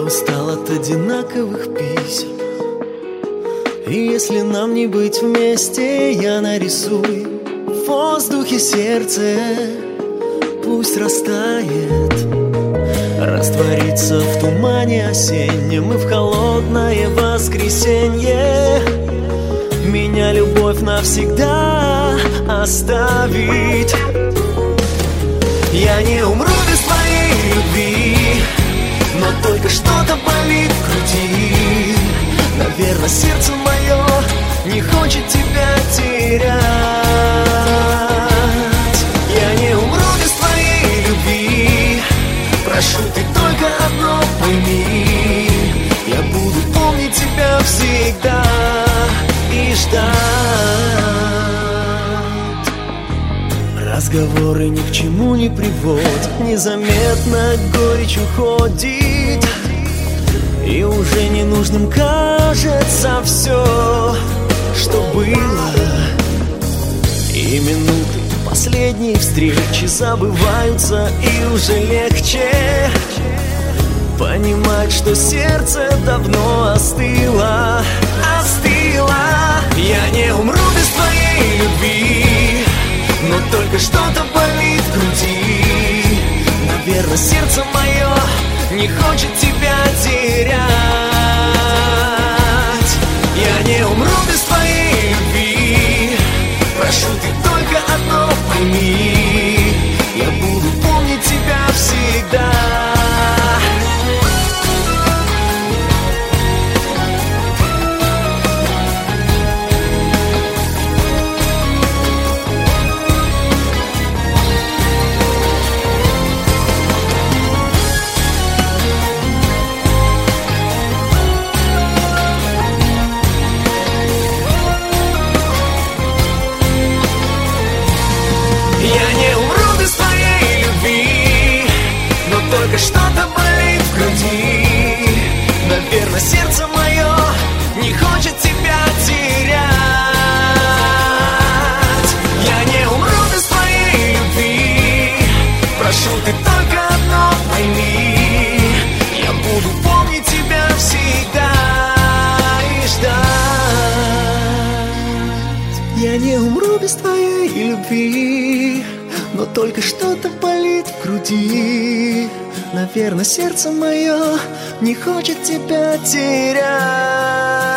устал от одинаковых писем. И если нам не быть вместе, я нарисую в воздухе сердце. Пусть растает, растворится в тумане осеннем и в холодное воскресенье. Меня любовь навсегда оставит. Я не умру без твоей любви, но только что-то болит в груди. Наверное, сердце мое не хочет тебя терять. Я не умру без твоей любви. Прошу, ты только одно пойми: я буду помнить тебя всегда и ждать. Разговоры ни к чему не приводят, незаметно горечь уходит, и уже ненужным кажется все, что было. И минуты последней встречи забываются, и уже легче понимать, что сердце давно остыло. Я не умру без твоей любви, но только что-то болит в груди. Наверное, сердце мое не хочет тебя терять. Я не умру без твоей любви. Прошу, ты только одно пойми: я буду помнить тебя всегда. Что-то болит в груди. Наверное, сердце мое не хочет тебя терять. Я не умру без твоей любви. Прошу, ты только одно пойми: я буду помнить тебя всегда и ждать. Я не умру без твоей любви, но только что-то болит в груди. Наверное, сердце мое не хочет тебя терять.